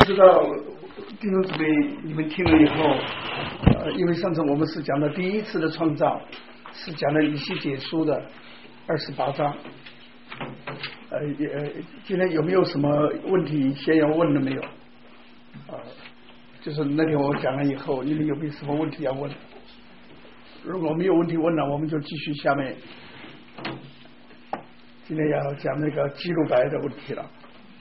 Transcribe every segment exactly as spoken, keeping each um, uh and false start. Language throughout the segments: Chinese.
知道弟兄姊妹你们听了以后，呃，因为上次我们是讲的第一次的创造，是讲的以西结书的二十八章。呃，也今天有没有什么问题先要问的没有？呃，就是那天我讲了以后，你们有没有什么问题要问？如果没有问题问了，我们就继续下面今天要讲那个基路伯的问题了。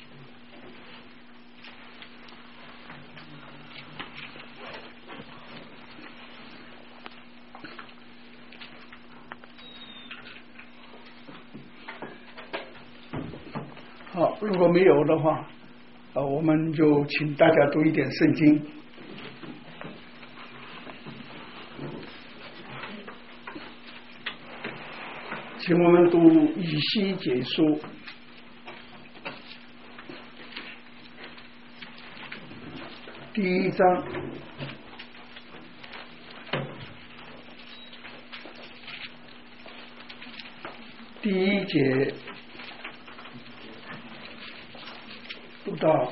好，如果没有的话，呃，我们就请大家读一点圣经。请我们读以西结书第一章第一节读到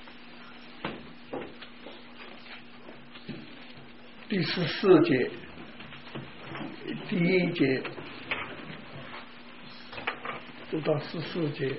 第十四节，第一节读到十四节。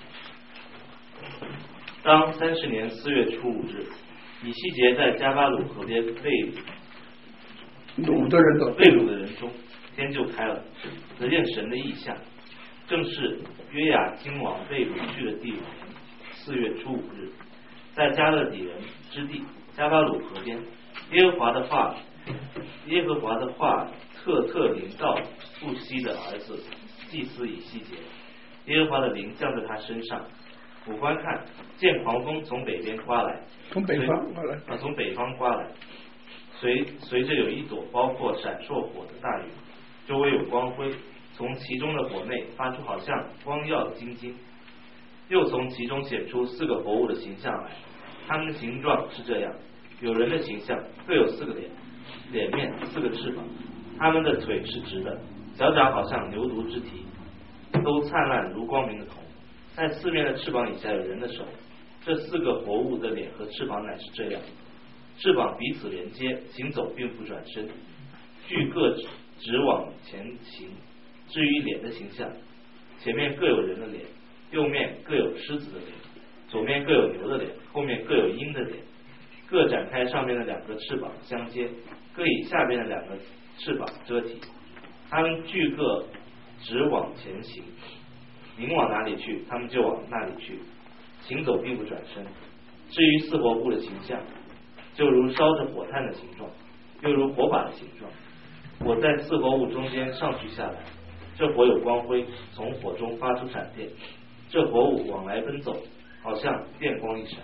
当三十年四月初五日，以西结在加巴鲁河边被掳的人中， 被掳的人中，天就开了，得见神的异象，正是约雅金王被掳去的第五年四月初五日，在加勒底人之地加巴鲁河边，耶和华的话，耶和华的话特特临到布西的儿子祭司以西结。耶和华的灵降在他身上，我观看，见狂风从北边刮来， 从北方刮来， 啊，从北方刮来，随随着有一朵包括闪烁火的大云，周围有光辉，从其中的火内发出好像光耀的晶晶，又从其中显出四个活物的形象来，它们的形状是这样：有人的形象，各有四个脸，脸面四个翅膀，它们的腿是直的，脚掌好像牛犊之蹄，都灿烂如光明的铜，在四面的翅膀以下有人的手。这四个活物的脸和翅膀乃是这样，翅膀彼此连接，行走并不转身，俱各直往前行。至于脸的形象，前面各有人的脸，右面各有狮子的脸，左面各有牛的脸，后面各有鹰的脸，各展开上面的两个翅膀相接，各以下边的两个翅膀遮体，他们俱各直往前行，您往哪里去，他们就往那里去，行走并不转身。至于四活物的形象，就如烧着火炭的形状，又如火把的形状。火在四活物中间上去下来，这火有光辉，从火中发出闪电，这火物往来奔走，好像电光一闪。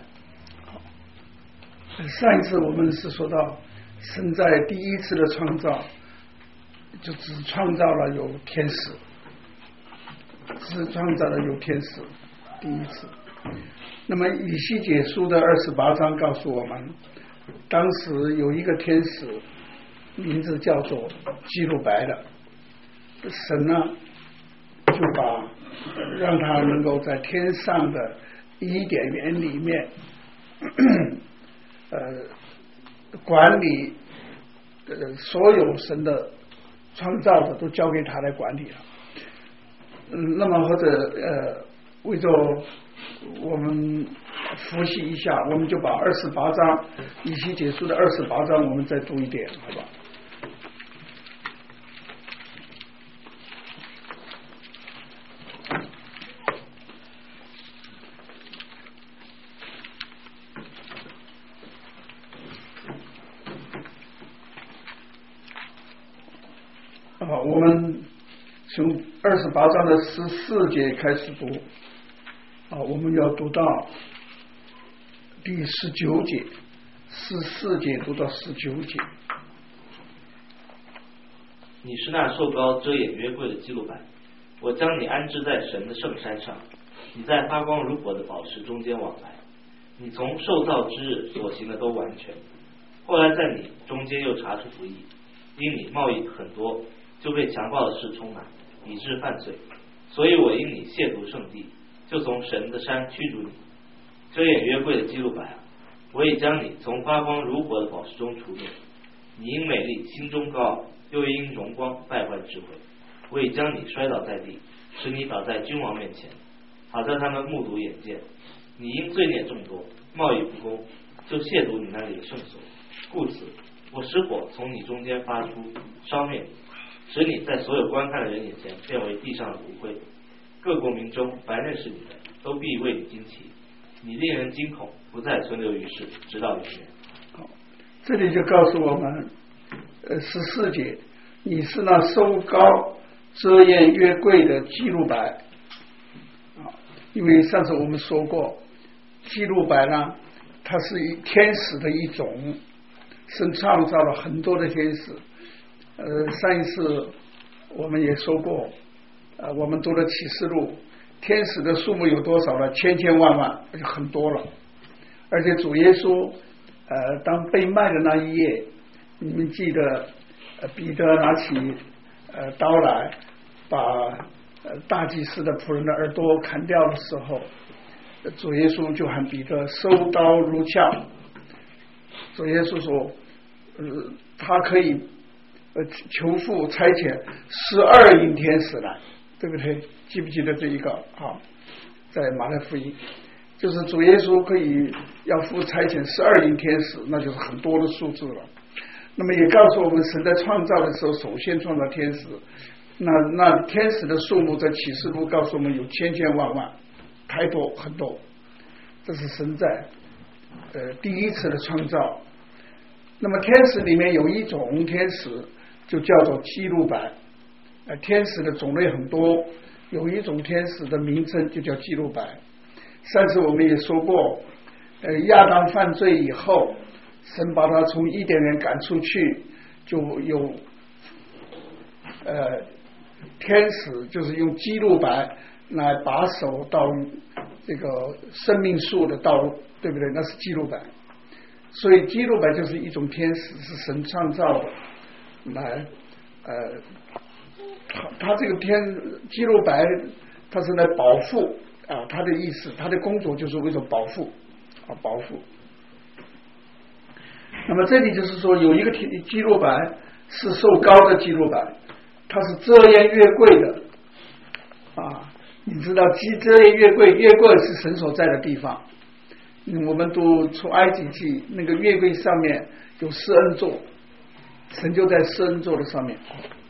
上一次我们是说到神在第一次的创造就只创造了有天使，只创造了有天使第一次。那么以西结书的二十八章告诉我们，当时有一个天使名字叫做基路伯的，神呢就把让他能够在天上的伊甸园里面呃管理呃所有神的创造的都交给他来管理了。嗯，那么或者呃为着我们复习一下，我们就把二十八章以西结书的二十八章我们再读一点，好吧？啊，我们从二十八章的十四节开始读，啊，我们要读到第十九节，十四节读到十九节。 你是那受膏遮掩约柜的基路伯，我将你安置在神的圣山上，你在发光如火的宝石中间往来，你从受造之日所行的都完全，后来在你中间又查出不义，因你贸易很多，就被强暴的事充满，以致犯罪，所以我因你亵渎圣地，就从神的山驱逐你。遮掩约柜的基路伯啊， 我已将你从发光如火的宝石中除灭。你因美丽心中高傲，又因荣光败坏智慧。我已将你摔倒在地，使你倒在君王面前，好叫他们目睹眼见。你因罪孽众多，贸易不公，就亵渎你那里的圣所。故此，我使火从你中间发出，烧灭你，使你在所有观看的人眼前变为地上的炉灰。各国民中凡认识你的，都必为你惊奇。你令人惊恐，不再存留于世，直到永远。 好，这里就告诉我们，呃，十四节，你是那收高遮掩约柜的基路伯啊，因为上次我们说过，基路伯呢，它是一天使的一种，神创造了很多的天使。呃，上一次我们也说过，呃，我们读了启示录，天使的数目有多少了？千千万万，就很多了。而且主耶稣，呃，当被卖的那一夜，你们记得，呃，彼得拿起呃刀来，把呃大祭司的仆人的耳朵砍掉的时候，主耶稣就喊彼得收刀如鞘。主耶稣说，呃，他可以呃求父差遣十二营天使来，对不对？记不记得这一个啊？在马太福音，就是主耶稣可以要父差遣十二营天使，那就是很多的数字了。那么也告诉我们，神在创造的时候，首先创造天使，那那天使的数目在启示录告诉我们有千千万万，太多很多。这是神在呃第一次的创造。那么天使里面有一种天使就叫做基路伯，呃，天使的种类很多，有一种天使的名称就叫基路伯。上次我们也说过，呃，亚当犯罪以后，神把他从伊甸园赶出去，就有呃天使就是用基路伯来把守到这个生命树的道路，对不对？那是基路伯。所以基路伯就是一种天使，是神创造的，来呃，他他这个天基路伯他是来保护啊，他的意思，他的工作就是为了保护啊，保护。那么这里就是说，有一个基路伯是受高的基路伯，他是遮掩约柜的啊。你知道，基遮掩约柜，约柜是神所在的地方。嗯、我们读出埃及记，那个约柜上面有施恩座，神就在施恩座的上面，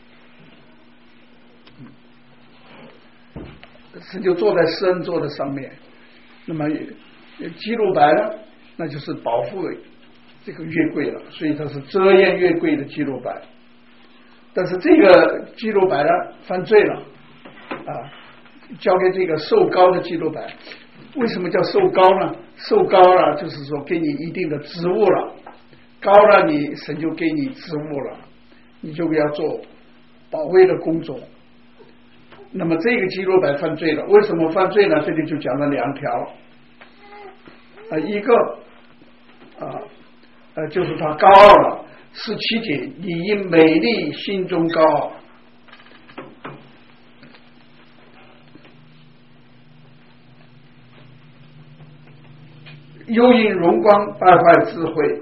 神就坐在施恩座的上面。那么基路伯呢，那就是保护这个约柜了，所以它是遮掩约柜的基路伯。但是这个基路伯呢犯罪了啊，交给这个受膏的基路伯。为什么叫受膏呢？受膏了就是说给你一定的职务了，高了你神就给你职务了，你就要做保卫的工作。那么这个基路伯犯罪了，为什么犯罪呢？这里就讲了两条啊，一个啊呃就是他高傲了，十七节，你因美丽心中高傲，又因荣光败坏智慧。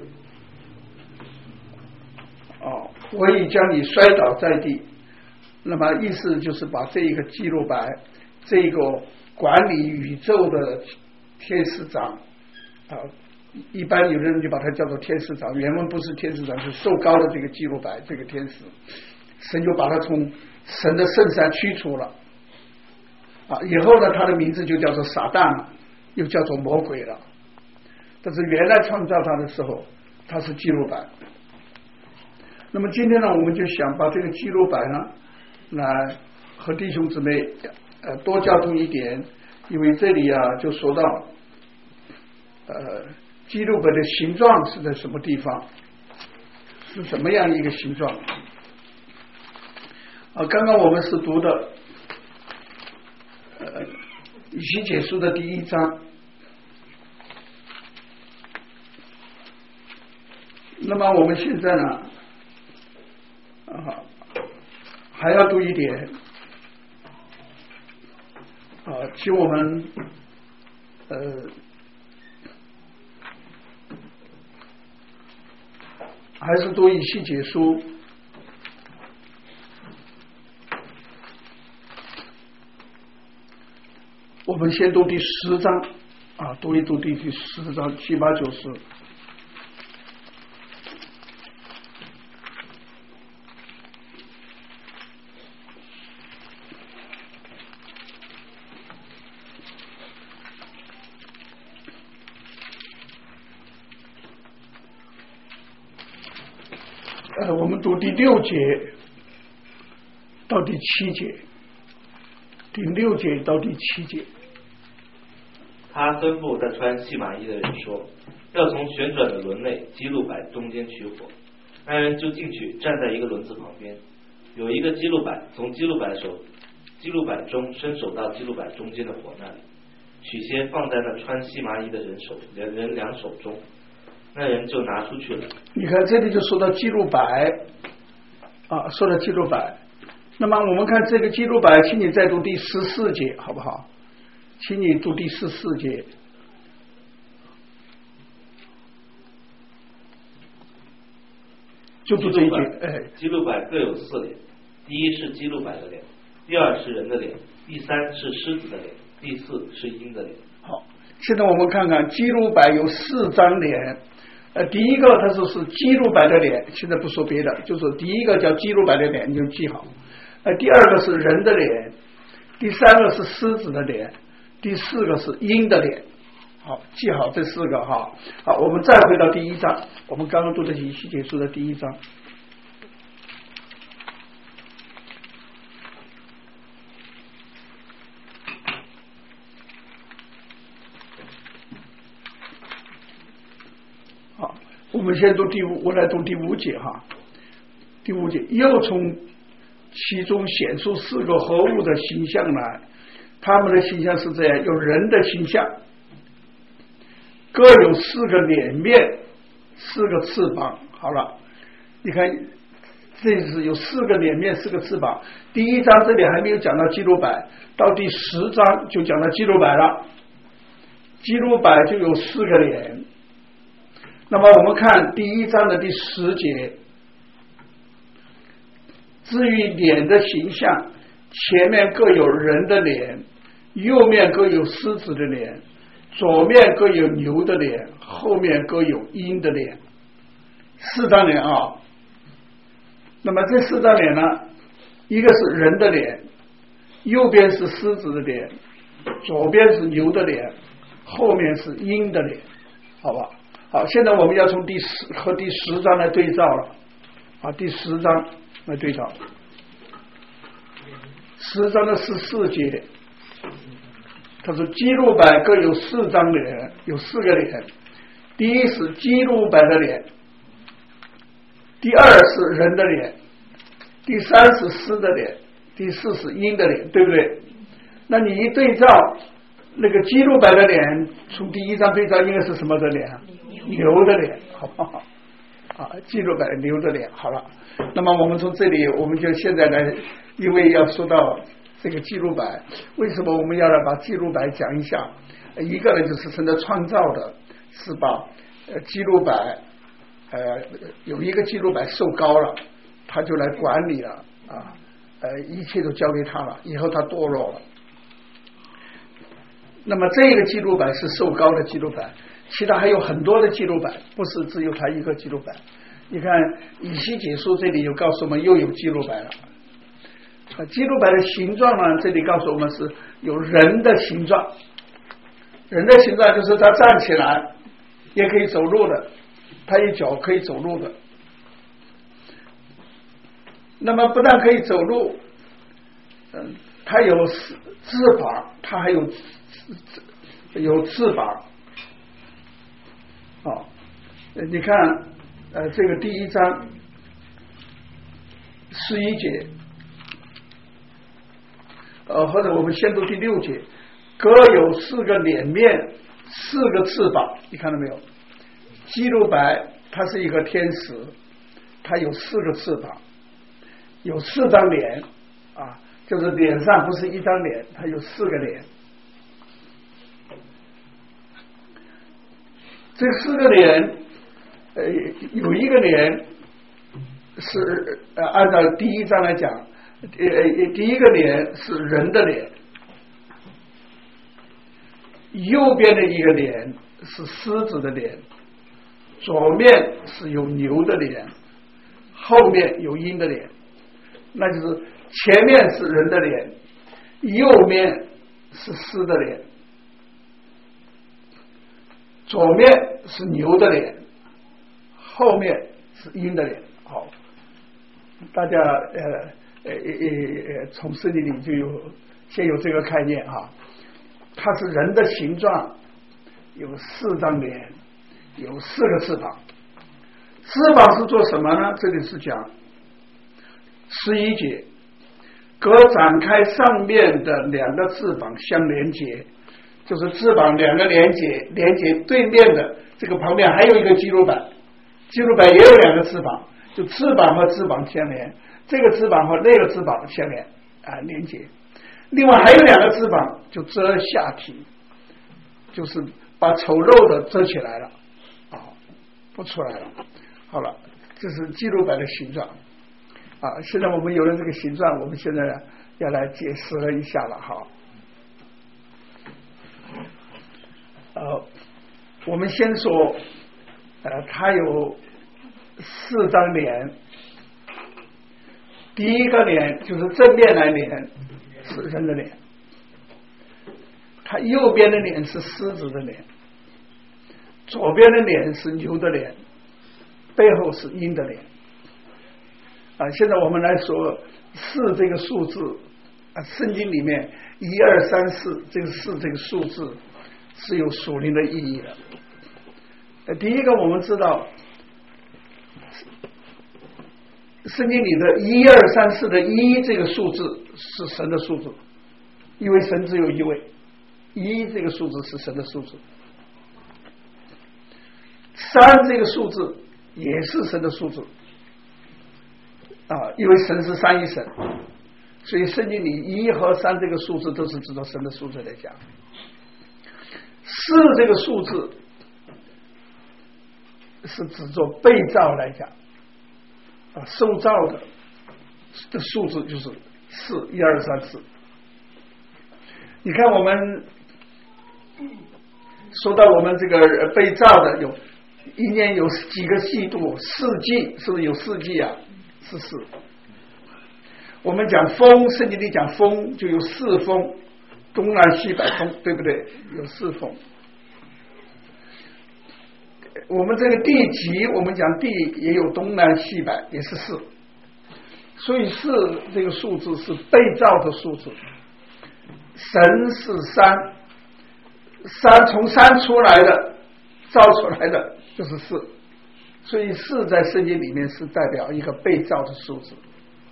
哦，我已将你摔倒在地。那么意思就是把这一个基路伯，这个管理宇宙的天使长啊，一般有的人就把它叫做天使长，原文不是天使长，是受膏的这个基路伯，这个天使，神就把他从神的圣山驱除了啊。以后呢，他的名字就叫做撒旦了，又叫做魔鬼了。但是原来创造他的时候，他是基路伯。那么今天呢，我们就想把这个基路伯呢，来和弟兄姊妹呃多交通一点，因为这里啊就说到，呃，基路伯的形状是在什么地方，是怎么样一个形状？啊，刚刚我们是读的，呃，以西结书的第一章。那么我们现在呢，啊，还要读一点，啊，请我们呃还是读以西结书。我们先读第十章啊，读一读第第十章七八九十。呃，我们读第六节到第七节，第六节到第七节。 他吩咐在穿细麻衣的人说，要从旋转的轮内基路柏中间取火。那人就进去，站在一个轮子旁边，有一个基路柏从基路柏手基路柏中伸手到基路柏中间的火那里，取些放在那穿细麻衣的人手人人两手中，那人就拿出去了。 你看这里就说到基路柏啊，说到基路柏。那么我们看这个基路柏，请你再读第十四节好不好？请你读第十四节。就读这一节。哎， 基路柏各有四脸，第一是基路柏的脸，第二是人的脸，第三是狮子的脸，第四是鹰的脸。 好，现在我们看看基路柏有四张脸。呃，第一个它说是基路柏的脸，现在不说别的，就是第一个叫基路柏的脸，你就记好。呃，第二个是人的脸，第三个是狮子的脸，第四个是鹰的脸。好，记好这四个哈。好，我们再回到第一章，我们刚刚读的以西结书的第一章。好，我们先读第五，我来读第五节哈。第五节，又从其中显出四个活物的形象来，他们的形象是这样：有人的形象，各有四个脸面，四个翅膀。好了，你看这是有四个脸面，四个翅膀。第一章这里还没有讲到基路柏，到第十章就讲到基路柏了。基路柏就有四个脸。那么我们看第一章的第十节，至于脸的形象，前面各有人的脸，右面各有狮子的脸，左面各有牛的脸，后面各有鹰的脸。四张脸啊。那么这四张脸呢，一个是人的脸，右边是狮子的脸，左边是牛的脸，后面是鹰的脸。好吧，好，现在我们要从第十和第十章来对照了啊，第十章来对照。十章的十四节，他说基路柏各有四张脸，有四个脸。第一是基路柏的脸，第二是人的脸，第三是狮的脸，第四是鹰的脸，对不对？那你一对照那个基路柏的脸，从第一张对照应该是什么的脸啊？牛的脸，好不好？啊，基路柏牛的脸。好了，那么我们从这里，我们就现在来，因为要说到这个基路柏，为什么我们要来把基路柏讲一下？一个呢，就是神的创造的，是把呃基路柏呃有一个基路柏受膏了，他就来管理了啊，呃一切都交给他了，以后他堕落了。那么这个基路柏是受膏的基路柏，其他还有很多的基路柏，不是只有他一个基路柏。你看以西结书这里又告诉我们又有基路柏了。基路柏的形状呢，这里告诉我们是有人的形状，人的形状就是他站起来也可以走路的，他一脚可以走路的。那么不但可以走路，嗯，他有翅膀，他还有有翅膀。哦，你看呃这个第一章十一节，呃或者我们先读第六节，各有四个脸面，四个翅膀。你看到没有？基路柏它是一个天使，它有四个翅膀，有四张脸啊，就是脸上不是一张脸，它有四个脸。这四个脸呃，有一个脸是呃按照第一章来讲，呃，第一个脸是人的脸，右边的一个脸是狮子的脸，左面是有牛的脸，后面有鹰的脸，那就是前面是人的脸，右面是狮的脸，左面是牛的脸，后面是鹰的脸。好，大家呃呃呃从圣经里就有先有这个概念哈，它是人的形状，有四张脸，有四个翅膀。翅膀是做什么呢？这里是讲十一节，各展开上面的两个翅膀相连接，就是翅膀两个连接，连接对面的这个旁边还有一个基路板，基路板也有两个翅膀，就翅膀和翅膀相连，这个翅膀和那个翅膀相连啊连接。另外还有两个翅膀就遮下体，就是把丑陋的遮起来了啊，不出来了。好了，这是基路板的形状啊。现在我们有了这个形状，我们现在要来解释了一下了哈。呃，我们先说，呃，它有四张脸，第一个脸就是正面来脸是人的脸，它右边的脸是狮子的脸，左边的脸是牛的脸，背后是鹰的脸啊。现在我们来说四这个数字啊，圣经里面一二三四这个四这个数字是有属灵的意义的。呃，第一个我们知道，圣经里的一二三四的一这个数字是神的数字，因为神只有一位，一这个数字是神的数字。三这个数字也是神的数字啊，因为神是三一神，所以圣经里一和三这个数字都是指着神的数字来讲。四这个数字是指着被造来讲啊，受造的的数字就是四，一二三四。你看我们说到我们这个被造的，有一年有几个季度，四季是不是有四季啊？是四。我们讲风，圣经里讲风就有四风，东南西北风，对不对？有四风。我们这个地级，我们讲地也有东南西北，也是四。所以四这个数字是被造的数字，神是三，三从三出来的，造出来的就是四，所以四在圣经里面是代表一个被造的数字。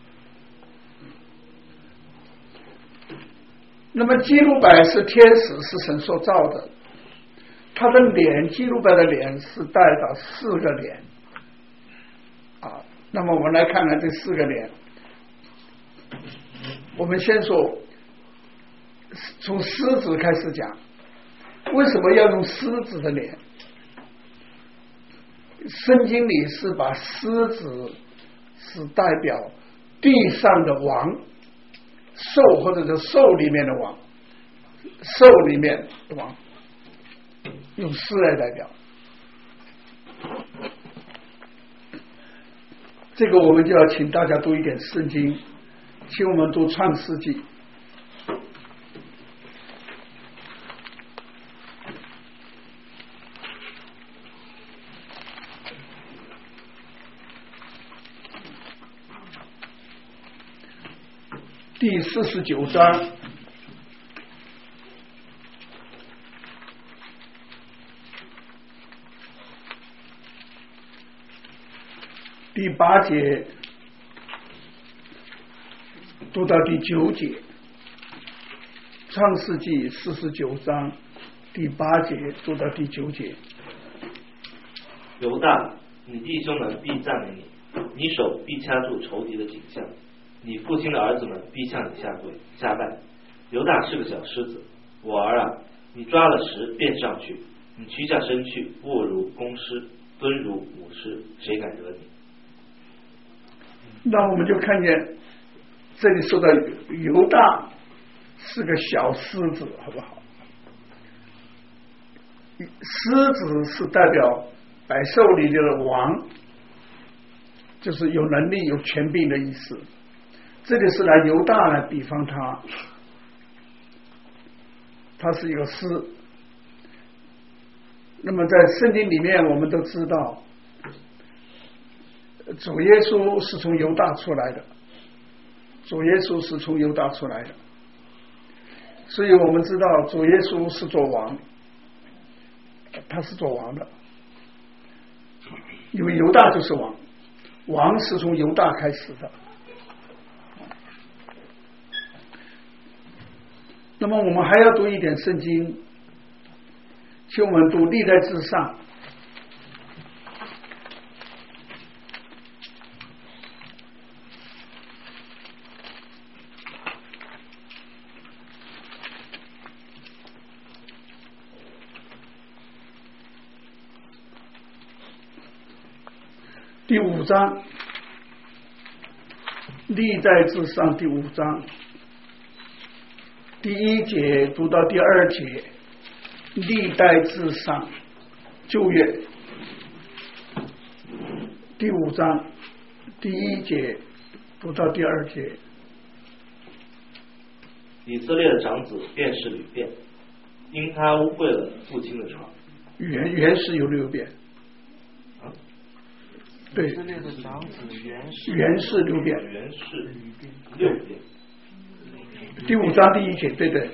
那么基路伯是天使，是神所造的，他的脸，基路伯的脸是代表四个脸啊。那么我们来看看这四个脸。我们先说从狮子开始讲，为什么要用狮子的脸？圣经里是把狮子是代表地上的王，兽或者是兽里面的王，兽里面的王，用狮来代表。这个我们就要请大家读一点圣经，请我们读创世纪第四十九章第八节读到第九节，创世纪四十九章第八节读到第九节。 犹大，你弟兄们必赞美你，你手必掐住仇敌的颈项，你父亲的儿子们必向你下跪下拜。犹大是个小狮子，我儿啊，你抓了石便上去，你屈下身去，卧如公狮， 敦儒武士，谁敢惹你？ 那我们就看见这里说的犹大是个小狮子，好不好？狮子是代表百兽里的王，就是有能力有权柄的意思。这里是拿犹大来比方他，他是一个狮。那么在圣经里面我们都知道，主耶稣是从犹大出来的，主耶稣是从犹大出来的，所以我们知道主耶稣是做王，他是做王的，因为犹大就是王，王是从犹大开始的。那么我们还要读一点圣经，请我们读历代志上第五章，历代志上第五章第一节读到第二节，历代志上旧约第五章第一节读到第二节。 以色列的长子便是吕便，因他污秽了父亲的床。 原原是有流变， 啊， 对， 以色列的长子原是原是流变， 原是六变。 第五章第一节，对对。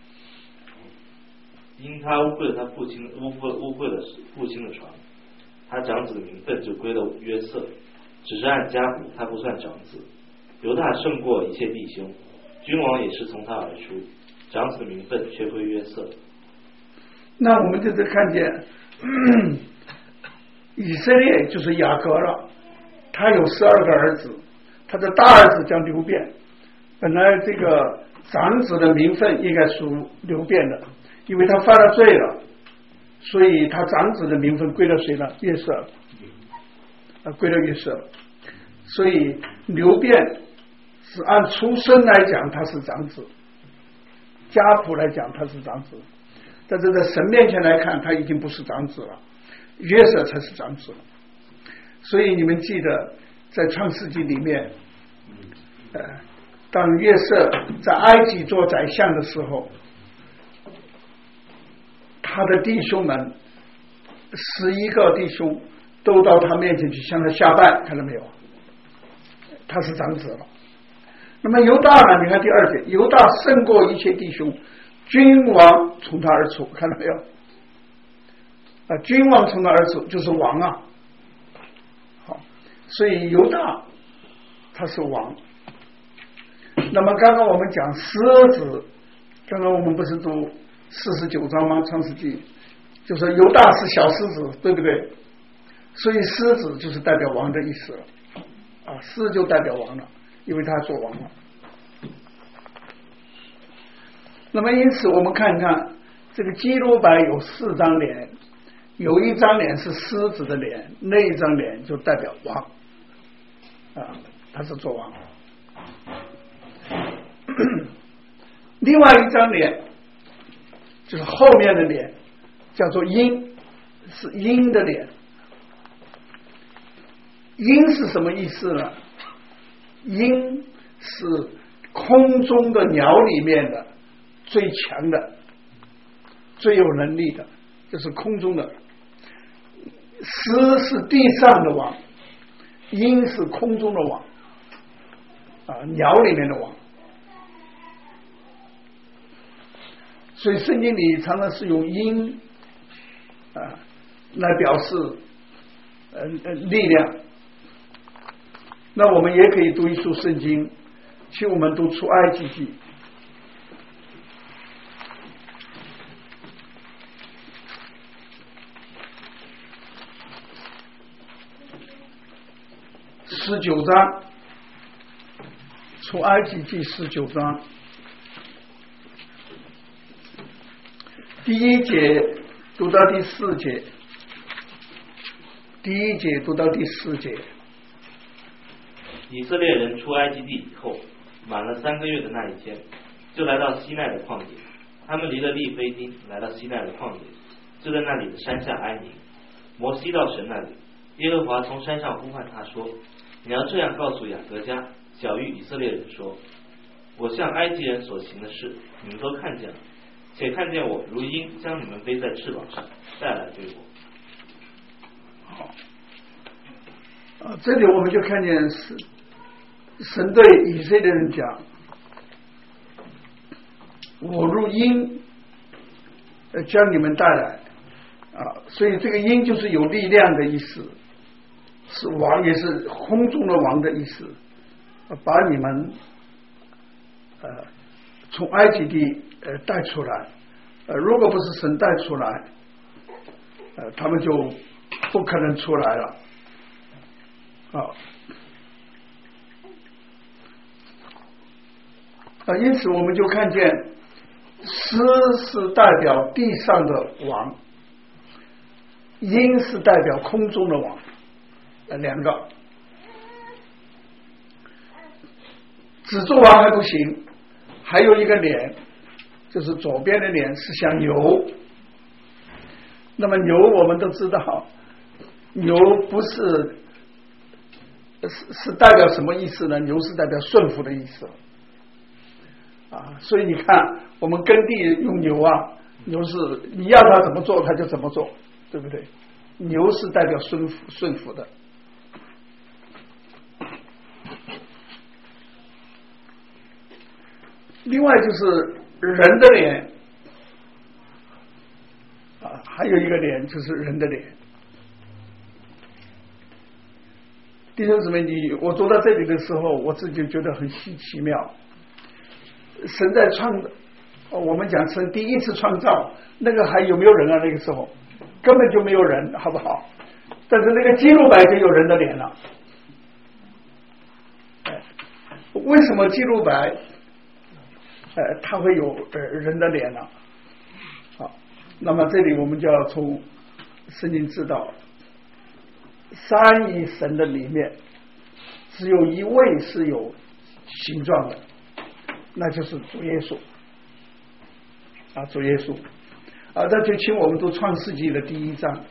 因他污秽了他父亲，污秽污秽了父亲的床，他长子的名分就归了约瑟，只是按家谱，他不算长子。犹大胜过一切弟兄，君王也是从他而出，长子的名分却归约瑟。 那我们就是看见，嗯、以色列就是雅各了，他有十二个儿子，他的大儿子叫流便，本来这个长子的名分应该属流便的，因为他犯了罪了，所以他长子的名分归了谁呢？约瑟，啊，归了约瑟。所以流便是按出生来讲他是长子，家谱来讲他是长子，但是在神面前来看他已经不是长子了，约瑟才是长子。所以你们记得在创世纪里面，呃，当约瑟在埃及做宰相的时候，他的弟兄们十一个弟兄都到他面前去向他下拜，看到没有？他是长子了。那么犹大呢？你看第二节，犹大胜过一切弟兄，君王从他而出，看到没有？啊，君王从他而出就是王啊。好，所以犹大他是王。那么刚刚我们讲狮子，刚刚我们不是读四十九章吗？创世纪就说犹大是小狮子，对不对？所以狮子就是代表王的意思了啊，狮就代表王了，因为他做王了。那么因此我们看看这个基路伯有四张脸，有一张脸是狮子的脸，那一张脸就代表王啊，他是做王。另外一张脸就是后面的脸，叫做鹰，是鹰的脸。鹰是什么意思呢？鹰是空中的鸟里面的最强的、最有能力的，就是空中的。狮是地上的王，鹰是空中的王，啊，鸟里面的王。所以圣经里常常是用鹰啊来表示呃呃力量。那我们也可以读一书圣经，请我们读出埃及记十九章，出埃及记十九章第一节读到第四节。 第一节读到第四节。 以色列人出埃及地以后，满了三个月的那一天，就来到西奈的旷野。他们离了利非丁，来到西奈的旷野，就在那里的山下安营。摩西到神那里，耶和华从山上呼唤他说：“你要这样告诉雅各家、小谕以色列人说，我向埃及人所行的事，你们都看见了，且看见我如鹰将你们背在翅膀上，带来对我。” 好，啊，这里我们就看见是神对以色列人讲：“我如鹰，呃，将你们带来。”啊，所以这个鹰就是有力量的意思，是王，也是空中的王的意思，把你们呃从埃及地呃带出来。呃，如果不是神带出来，呃，他们就不可能出来了。啊，啊，因此我们就看见狮是代表地上的王，鹰是代表空中的王，呃，两个。只做王还不行，还有一个脸，就是左边的脸是像牛。那么牛我们都知道，牛不是是是代表什么意思呢？牛是代表顺服的意思啊，所以你看，我们耕地用牛啊，牛是你要它怎么做，它就怎么做，对不对？牛是代表顺服顺服的。另外就是人的脸啊，还有一个脸就是人的脸。弟兄姊妹，你我读到这里的时候，我自己觉得很稀奇妙。神在创，我们讲神第一次创造，那个还有没有人啊？那个时候根本就没有人，好不好？但是那个基路伯就有人的脸了。为什么基路伯呃他会有呃人的脸呢？好，那么这里我们就要从圣经知道，三一神的里面只有一位是有形状的，那就是主耶稣啊，主耶稣啊，那就请我们读创世纪的第一章。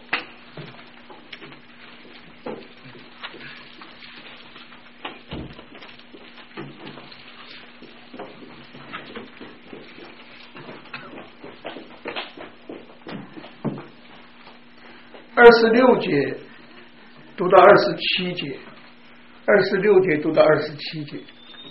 二十六节读到二十七节，二十六节读到二十七节。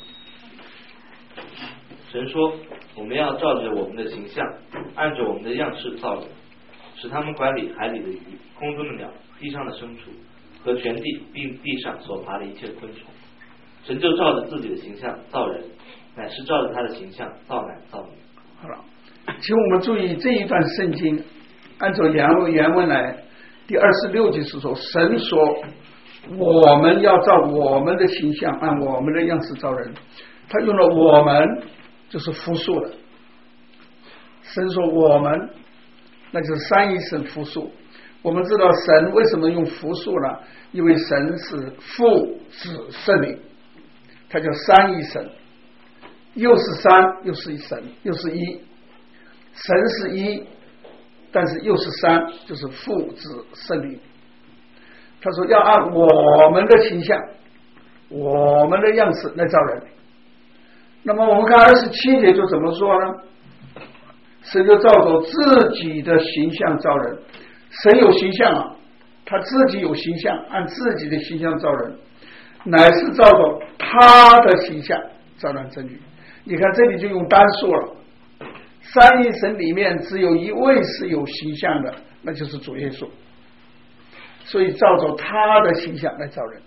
神说：“我们要照着我们的形象，按着我们的样式造人，使他们管理海里的鱼、空中的鸟、地上的牲畜和全地，并地上所爬的一切昆虫。神就照着自己的形象造人，乃是照着他的形象造男造女。” 好了，请我们注意这一段圣经，按照原文原文来。第二十六节是说，神说我们要照我们的形象，按我们的样式造人。他用了我们，就是复数的。神说我们，那就是三一神复数。我们知道神为什么用复数呢？因为神是父子圣灵，他叫三一神，又是三又是神又是一，神是一，但是又是三，就是父子圣灵。他说要按我们的形象，我们的样式来造人。那么我们看二十七节就怎么说呢？神就照着自己的形象造人。神有形象啊，他自己有形象，按自己的形象造人，乃是照着他的形象造男造女。你看这里就用单数了，三一神里面只有一位是有形象的，那就是主耶稣。所以照着他的形象来造人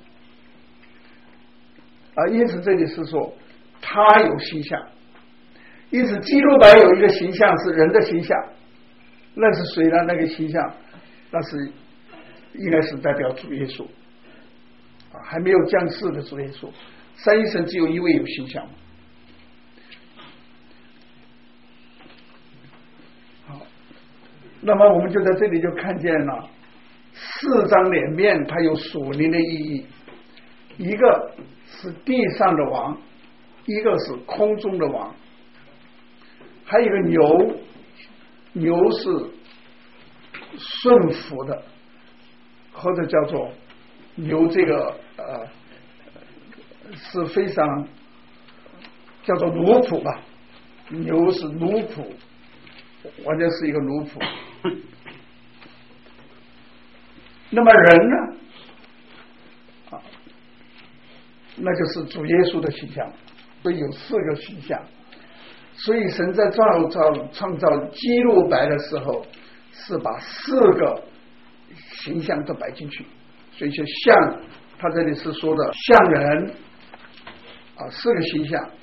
啊，因此这里是说他有形象。因此基路伯有一个形象是人的形象，那是谁呢？那个形象那是应该是代表主耶稣啊，还没有降世的主耶稣。三一神只有一位有形象。好，那么我们就在这里就看见了四张脸面它有属灵的意义，一个是地上的王，一个是空中的王，还有一个牛，牛是顺服的，或者叫做牛这个呃是非常叫做奴仆吧，牛是奴仆，完全是一个奴仆。那么人呢？啊，那就是主耶稣的形象，所以有四个形象。所以神在创造创造基路伯的时候，是把四个形象都摆进去。所以就像他这里是说的像人啊，四个形象。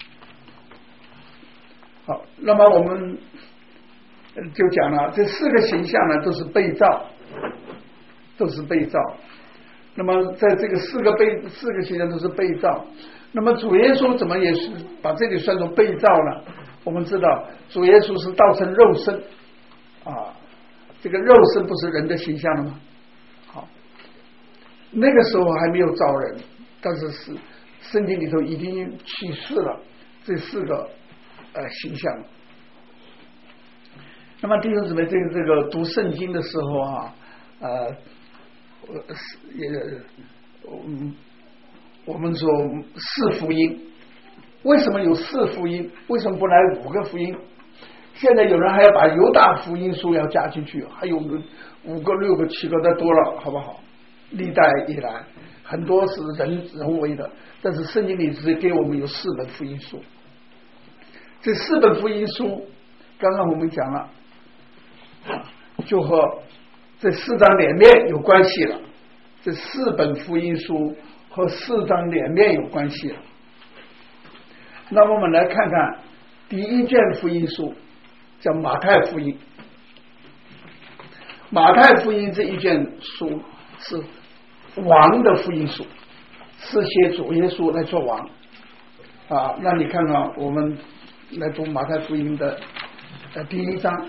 好，那么我们就讲了，这四个形象呢都是被造。都是被造，那么在这个四个被四个形象都是被造，那么主耶稣怎么也是把这里算作被造呢？我们知道主耶稣是道成肉身啊，这个肉身不是人的形象了吗？好，那个时候还没有造人，但是是圣经里头已经启示了这四个呃形象。那么弟兄姊妹，这个这个读圣经的时候啊，呃。也嗯，我们说四福音，为什么有四福音？为什么不来五个福音？现在有人还要把犹大福音书要加进去，还有五个、六个、七个的多了，好不好？历代以来很多是人人为的，但是圣经里只给我们有四本福音书。这四本福音书，刚刚我们讲了，就和这四张脸面有关系了，这四本福音书和四张脸面有关系了。那么我们来看看第一卷福音书，叫马太福音。马太福音这一卷书是王的福音书，是写主耶稣来做王啊。那你看看，我们来读马太福音的呃第一章。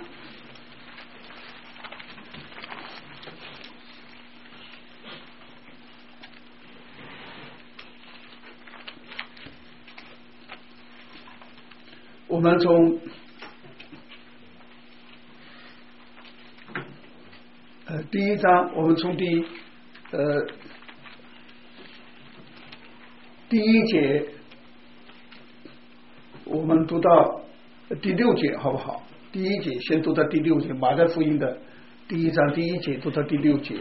我们从呃第一章，我们从第呃第一节，我们读到第六节，好不好？第一节先读到第六节，马太福音的第一章第一节读到第六节。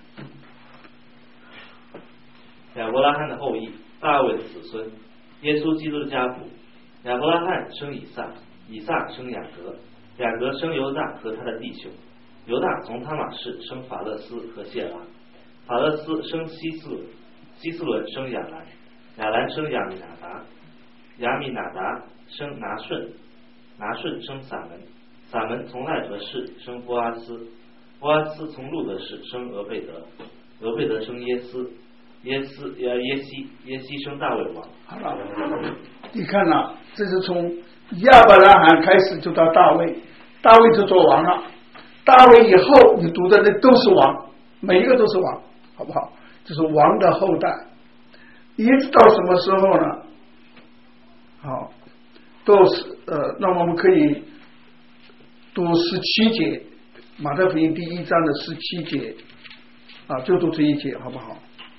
亚伯拉罕的后裔，大卫的子孙，耶稣基督的家谱。亚伯拉罕生以撒，以撒生雅各，雅各生犹大和他的弟兄，犹大从他玛氏生法勒斯和谢拉，法勒斯生希斯伦，希斯伦生亚兰，亚兰生亚米拿达，亚米拿达生拿顺，拿顺生撒门，撒门从赖和氏生波阿斯，波阿斯从路德氏生俄贝德，俄贝德生耶斯，耶斯呃耶西，耶西生大卫王。 好了，你看了，这是从亚伯拉罕开始就到大卫，大卫就做王了。大卫以后你读的那都是王，每一个都是王，好不好？就是王的后代，一直到什么时候呢？好，都是呃，那我们可以读十七节，马太福音第一章的十七节啊，就读这一节，好不好？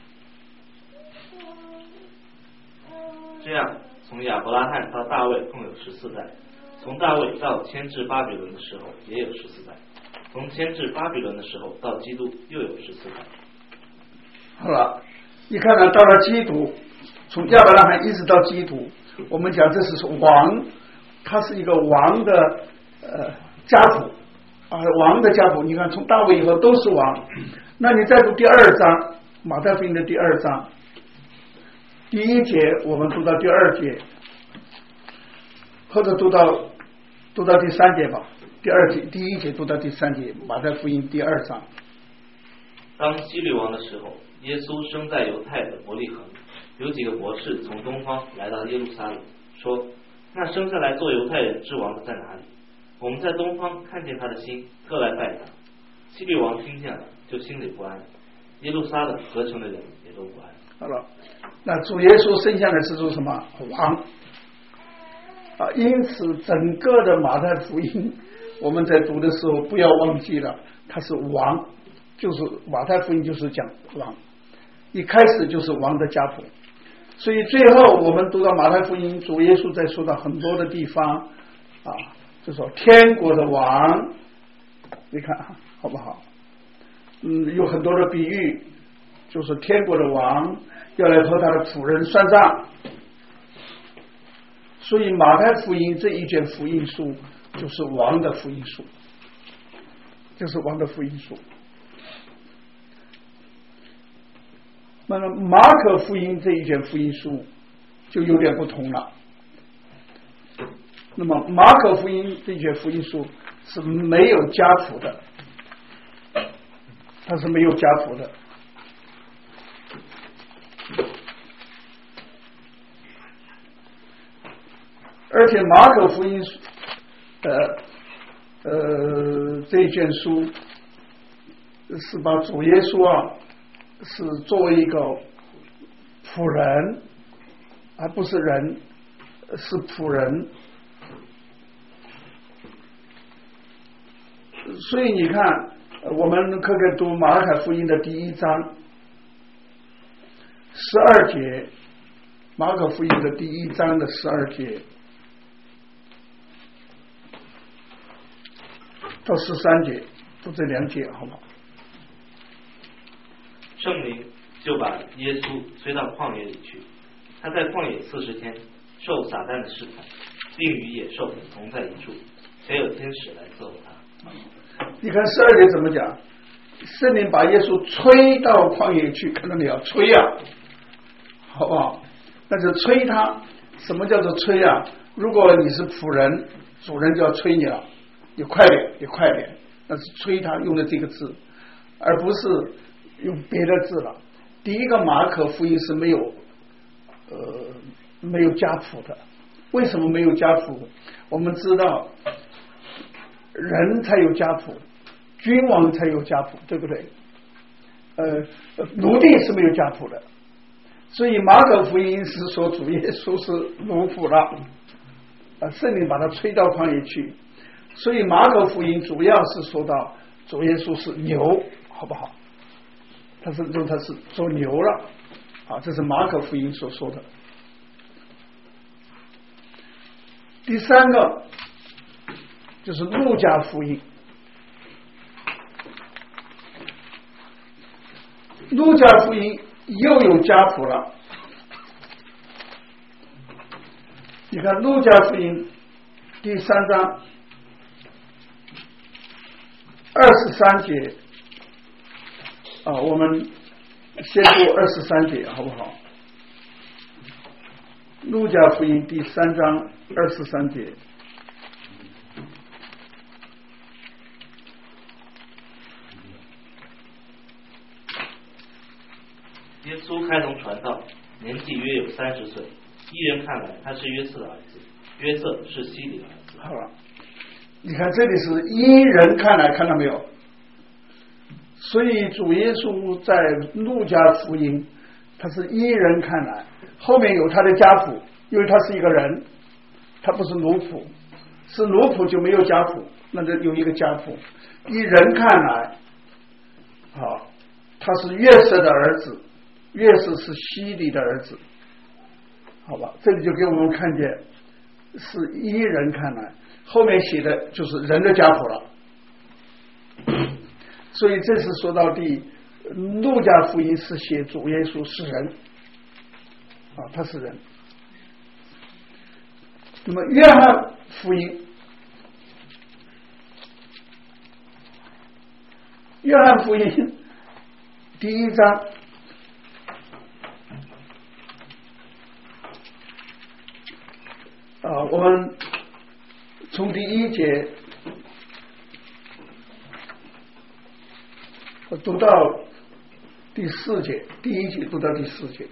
这样，从亚伯拉罕到大卫共有十四代，从大卫到迁至巴比伦的时候也有十四代，从迁至巴比伦的时候到基督又有十四代。 好了，你看呢？到了基督，从亚伯拉罕一直到基督，我们讲这是王，他是一个王的呃家谱啊，王的家谱。你看，从大卫以后都是王。那你再读第二章，马太福音的第二章。第一节我们读到第二节，或者读到读到第三节吧。第二节第一节读到第三节，马太福音第二章。 当希律王的时候，耶稣生在犹太的伯利恒，有几个博士从东方来到耶路撒冷，说：那生下来做犹太人之王的在哪里？我们在东方看见他的心，特来拜他。 希律王听见了，就心里不安，耶路撒冷合城的人也都不安。 好了，那主耶稣生下来是做什么？王啊！因此，整个的马太福音，我们在读的时候不要忘记了，他是王，就是马太福音就是讲王，一开始就是王的家谱。所以最后我们读到马太福音，主耶稣在说到很多的地方啊，就说天国的王，你看好不好？嗯，有很多的比喻，就是天国的王要来和他的仆人算账。所以马太福音这一卷福音书就是王的福音书，就是王的福音书。那么马可福音这一卷福音书就有点不同了。那么马可福音这一卷福音书是没有家谱的，它是没有家谱的。而且马可福音呃呃这一卷书是把主耶稣啊是作为一个仆人，而不是人，是仆人。所以你看，我们可以读马太福音的第一章十二节，马可福音的第一章的十二节到十三节，读这两节好吗？ 圣灵就把耶稣推到旷野里去，他在旷野四十天，受撒旦的试探，并与野兽同在一处，且有天使来伺候他。 你看十二节怎么讲？圣灵把耶稣吹到旷野去，看到没有？吹啊，好不好？那就吹他。什么叫做吹啊？如果你是仆人，主人就要催你了，你快点，你快点，那是催他用的这个字，而不是用别的字了。第一个马可福音是没有呃没有家谱的。为什么没有家谱？我们知道人才有家谱，君王才有家谱，对不对？呃奴隶是没有家谱的。所以马可福音是说主耶稣是奴仆了，啊，圣灵把他吹到旷野去。所以马可福音主要是说到主耶稣是牛，好不好？他是说他是做牛了，啊，这是马可福音所说的。第三个就是路加福音，路加福音又有家谱了。你看路加福音第三章二十三节啊，我们先读二十三节好不好？路加福音第三章二十三节。 耶稣开头传道，年纪约有三十岁，一人看来他是约瑟的儿子，约瑟是希里的儿子。 好了，你看这里是一人看来，看到没有？所以主耶稣在路加福音，他是一人看来，后面有他的家谱，因为他是一个人，他不是奴仆，是奴仆就没有家谱，那就有一个家谱。一人看来，好，他是约瑟的儿子，约瑟是希里的儿子，好吧？这里就给我们看见是一人看来，后面写的就是人的家谱了。所以这是说到底，路加福音是写主耶稣是人啊，他是人。那么约翰福音，约翰福音第一章啊，我们从第一节读到第四节，第一节读到第四节。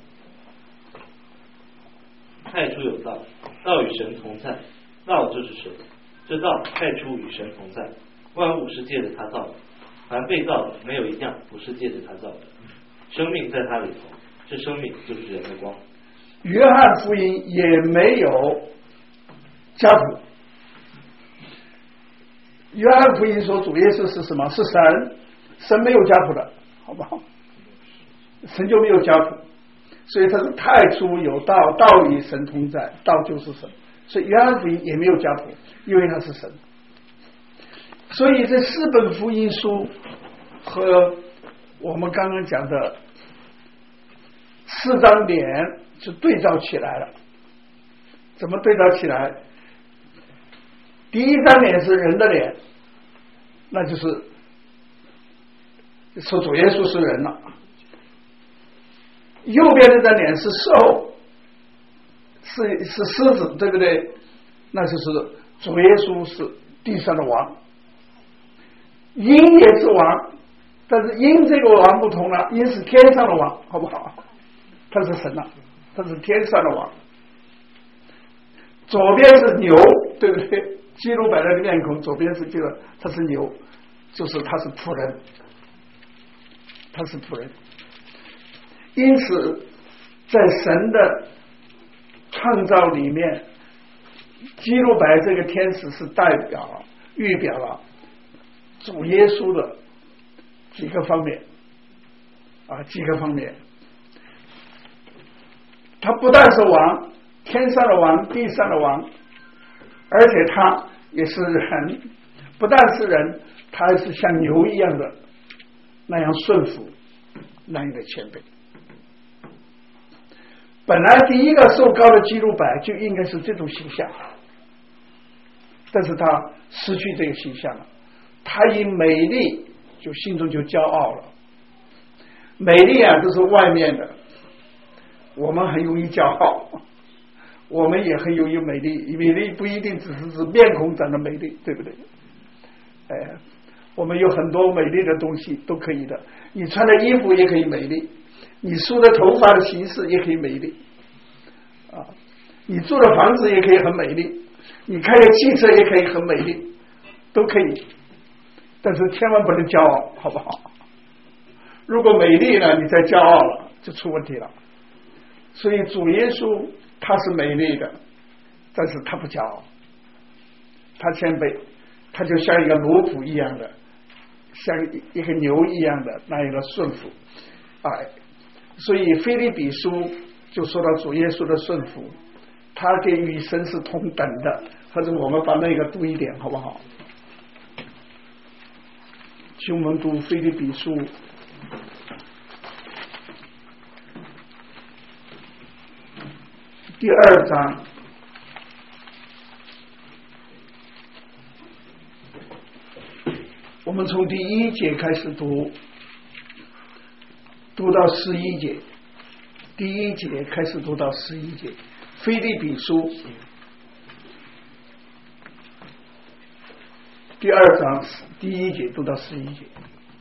太初有道，道与神同在，道就是神，这道太初与神同在，万物是借着他造的， 凡被造的，没有一样不是借着他造的。生命在他里头，这生命就是人的光。 约翰福音也没有家谱。约翰福音说主耶稣是什么？是神，神没有家谱的，好不好？神就没有家谱，所以他是太初有道，道与神同在，道就是神。所以约翰福音也没有家谱，因为他是神。所以这四本福音书和我们刚刚讲的四张脸就对照起来了。怎么对照起来？第一张脸是人的脸，那就是说主耶稣是人了。右边那张脸是兽，是是狮子，对不对？那就是主耶稣是地上的王。鹰也是王，但是鹰这个王不同了，鹰是天上的王，好不好？他是神了，他是天上的王。左边是牛，对不对？基路伯的面孔，左边是这个，他是牛，就是他是仆人，他是仆人。因此，在神的创造里面，基路伯这个天使是代表了、预表了主耶稣的几个方面啊，几个方面。他不但是王，天上的王，地上的王，而且他也是人，不但是人，他还是像牛一样的那样顺服，那样的谦卑。本来第一个受膏的基路伯就应该是这种形象，但是他失去这个形象了。他因美丽就心中就骄傲了。美丽啊，这是外面的，我们很容易骄傲，我们也很容易美丽。美丽不一定只是指面孔长得美丽，对不对？哎，我们有很多美丽的东西都可以的，你穿的衣服也可以美丽，你梳的头发的形式也可以美丽啊，你住的房子也可以很美丽，你开的汽车也可以很美丽，都可以，但是千万不能骄傲，好不好？如果美丽了，你再骄傲了，就出问题了。所以主耶稣他是美丽的，但是他不骄傲，他谦卑，他就像一个奴仆一样的，像一个牛一样的那样的顺服。哎，所以腓立比书就说到主耶稣的顺服，他跟与神是同等的。或者我们把那个读一点好不好？请我们读腓立比书第二章我们从第一节开始读，读到十一节，第一节开始读到十一节，腓立比书第二章第一节读到十一节。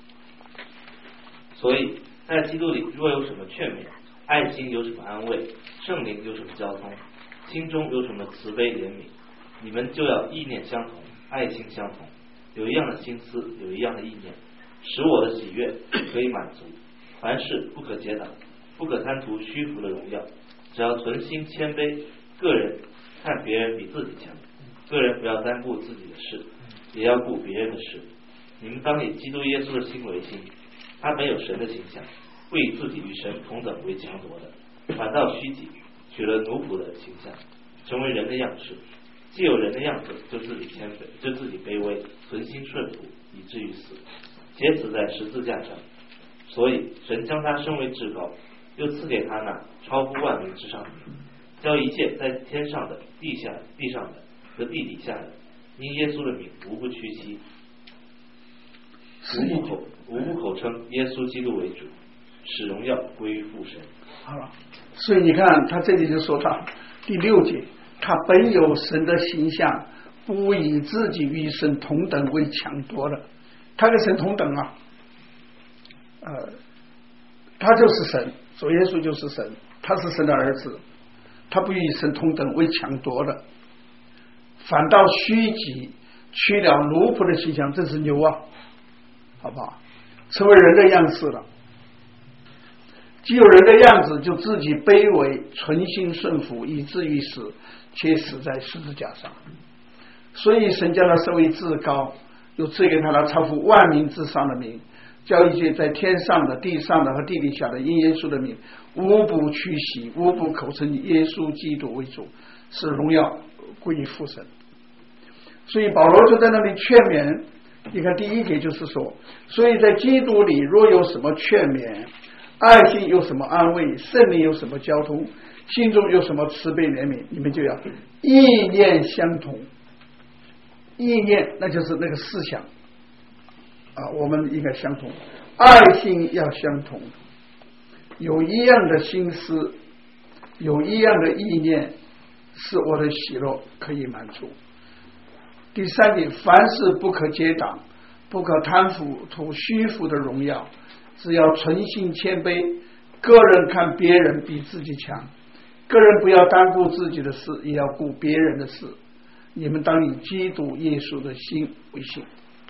所以在基督里若有什么劝勉，爱心有什么安慰，圣灵有什么交通，心中有什么慈悲怜悯，你们就要意念相同，爱心相同，有一样的心思，有一样的意念，使我的喜悦可以满足。凡事不可结党，不可贪图虚浮的荣耀，只要存心谦卑，个人看别人比自己强，个人不要单顾自己的事，也要顾别人的事。你们当以基督耶稣的心为心，他没有神的形象，不以自己与神同等为强夺的，反倒虚己，取了奴仆的形象，成为人的样式。既有人的样子，就自己谦卑，就自己卑微，存心顺服，以至于死，且死在十字架上。所以神将他升为至高，又赐给他那超乎万民之上的名，叫一切在天上的、地下、地上的和地底下的，因耶稣的名无不屈膝，无不口无不口称耶稣基督为主，使荣耀归于父神。 好了，所以你看他这里就说他第六节，他本有神的形象，不以自己与神同等为强夺的。他跟神同等啊，呃，他就是神，主耶稣就是神，他是神的儿子，他不与神同等为强夺的，反倒虚己，取了奴仆的形象，这是牛啊！ 好不好？成为人的样式了。既有人的样子，就自己卑微，存心顺服，以至于死，且死在十字架上。所以神将他升为至高，又赐给他那超乎万民之上的名，叫一切在天上的、地上的和地底下的，因耶稣的名，无不屈膝，无不口称耶稣基督为主，使荣耀归于父神。所以保罗就在那里劝勉，你看第一节就是说，所以在基督里若有什么劝勉，爱心有什么安慰，圣灵有什么交通，心中有什么慈悲怜悯，你们就要意念相同。意念那就是那个思想啊，我们应该相同，爱心要相同，有一样的心思，有一样的意念，是我的喜乐可以满足。第三点，凡事不可结党，不可贪腐图虚浮的荣耀，只要存心谦卑，个人看别人比自己强，个人不要单顾自己的事，也要顾别人的事。你们当以基督耶稣的心为心。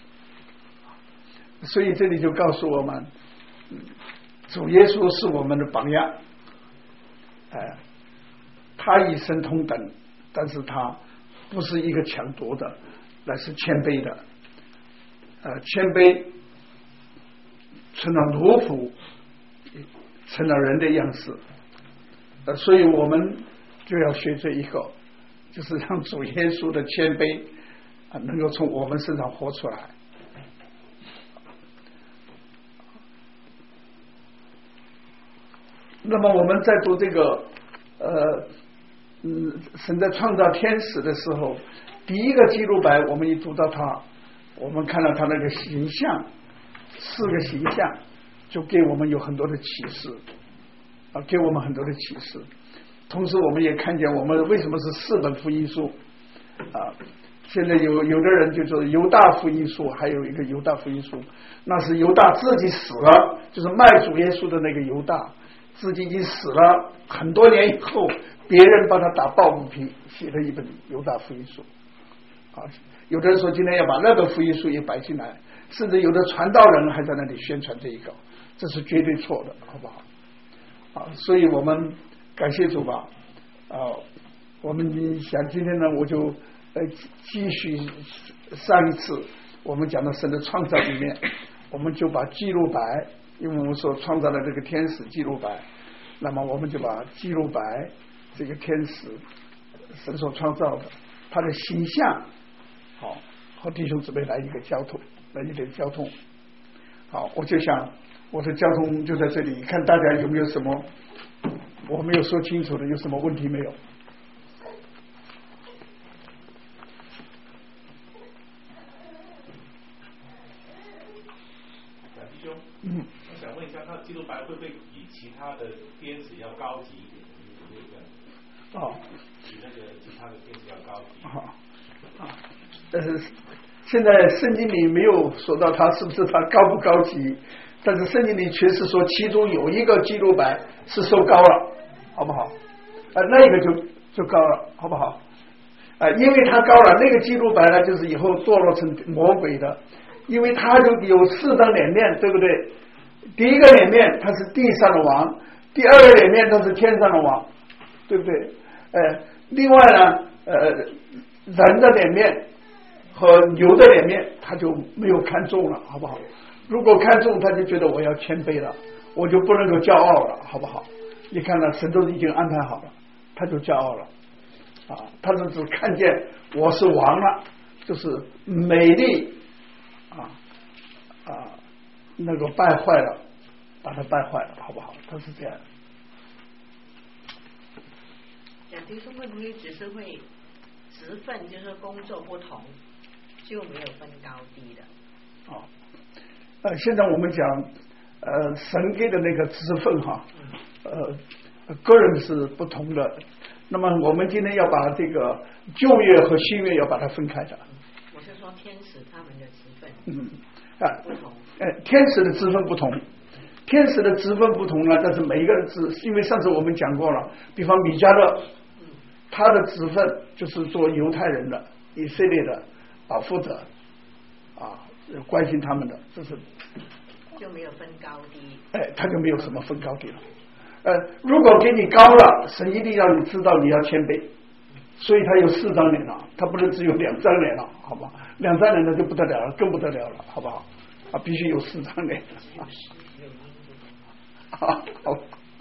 所以这里就告诉我们，主耶稣是我们的榜样，哎，他与神同等，但是他不是一个抢夺的，乃是谦卑的，呃，谦卑成了奴仆，成了人的样式，呃，所以我们就要学这一个，就是让主耶稣的谦卑啊，能够从我们身上活出来。那么我们在读这个呃嗯，神在创造天使的时候，第一个记录白，我们一读到他，我们看到他那个形象，四个形象，就给我们有很多的启示啊，给我们很多的启示。同时，我们也看见我们为什么是四本福音书啊？现在有有的人就说犹大福音书，还有一个犹大福音书，那是犹大自己死了，就是卖主耶稣的那个犹大。自己已经死了很多年以后，别人帮他打抱不平，写了一本犹大福音书啊。有的人说今天要把那个福音书也摆进来，甚至有的传道人还在那里宣传这一个，这是绝对错的，好不好？啊，所以我们感谢主吧。啊，我们想今天呢，我就呃继续上一次我们讲到神的创造里面，我们就把记录白。因为我们所创造的这个天使记录白，那么我们就把记录白这个天使神所创造的他的形象，好和弟兄姊妹来一个交通，来一点交通。好，我就想我的交通就在这里，看大家有没有什么我没有说清楚的，有什么问题没有？嗯， 我想问一下，他记录白会不会比其他的天使要高级一点？有没有这样？哦，比那个其他的天使要高级。 啊啊，但是现在圣经里没有说到他是不是他高不高级，但是圣经里确实说其中有一个记录白是受高了，好不好？啊，那一个就就高了，好不好？啊，因为他高了，那个记录白呢，就是以后堕落成魔鬼的。因为他就有四张脸面，对不对？第一个脸面他是地上的王，第二个脸面他是天上的王，对不对？呃，另外呢，呃，人的脸面和牛的脸面他就没有看中了，好不好？如果看中，他就觉得我要谦卑了，我就不能够骄傲了，好不好？你看了，神都已经安排好了，他就骄傲了啊！他就只看见我是王了，就是美丽。啊啊，那个败坏了，把他败坏了，好不好？他是这样。 讲弟兄会不会只是会职分，就是工作不同，就没有分高低的？ 哦，呃，现在我们讲，呃，神给的那个职分哈，呃，个人是不同的。那么我们今天要把这个旧约和新约要把它分开的。 我是说天使他们的职分， 嗯啊， 不同。 呃，天使的职分不同，天使的职分不同呢，但是每一个人职，因为上次我们讲过了，比方米迦勒，他的职分就是做犹太人的以色列的保护者啊， 关心他们的，这是就没有分高低。 哎，他就没有什么分高低了。呃，如果给你高了，神一定让你知道你要谦卑，所以他有四张脸了，他不能只有两张脸了，好吧？两张脸那就不得了了，更不得了了，好不好？啊，必须有四张脸。啊，好。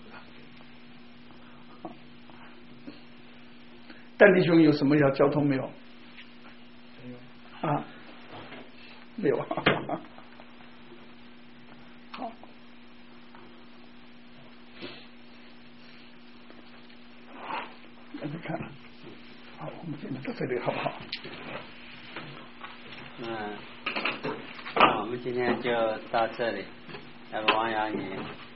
但弟兄有什么要交通没有？没有啊，没有啊。好，那你看，好，我们今天到这里好不好？ 嗯，那我们今天就到这里。那个王阳，你。